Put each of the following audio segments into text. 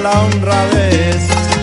la honradez.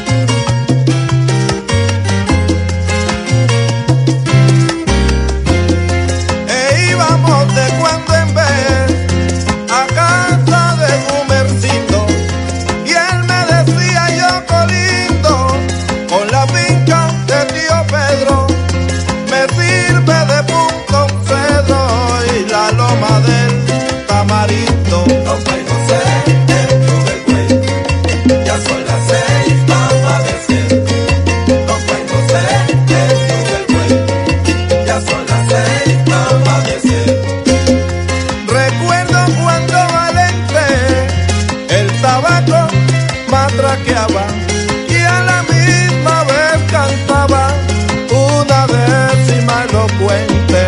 E íbamos de cuando en vez a casa de Gumercito, y él me decía: yo colindo con la finca de tío Pedro, me sirve de punto un cedro y la loma del Tamarindo. Compa y José, dentro del güey, ya son las 6, vamos a decir. Compa y José, dentro del güey, ya son las 6, vamos a decir. Recuerdo cuando Valente el tabaco matraqueaba y a la misma vez cantaba una décima elocuente.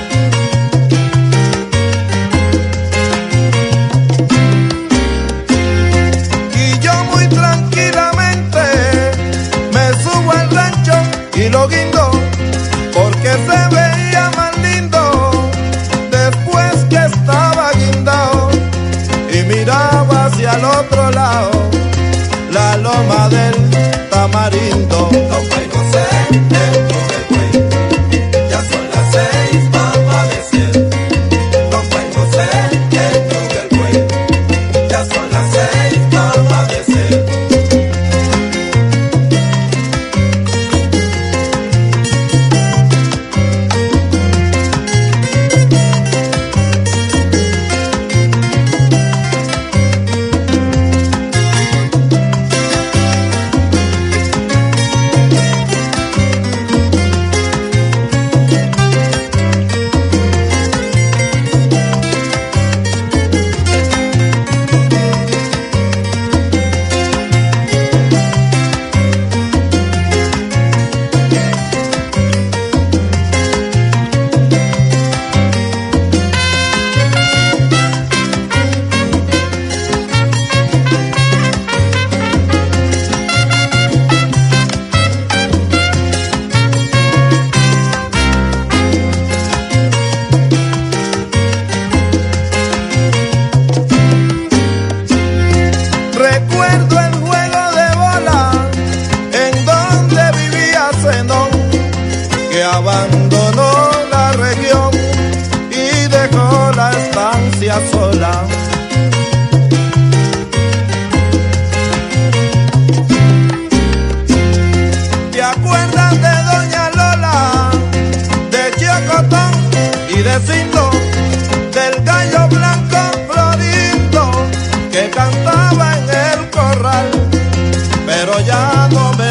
Y yo muy tranquilamente me subo al rancho y lo guindo, porque se veía más lindo después que estaba guindado, y miraba hacia el otro lado, la loma del Tamarindo. Compa y José, dentro del güey, ya son las 6, vamos a decir. Compa y José, dentro del güey, ya son las 6, vamos a decir. Recuerdo el juego de bola en donde vivía Zenón, que abandonó la región y dejó la estancia sola. ¿Te acuerdas de Doña Lola, de Chocotón y de Cindo, del gallo blanco Florindo, que cantaba en el corral? Pero ya no me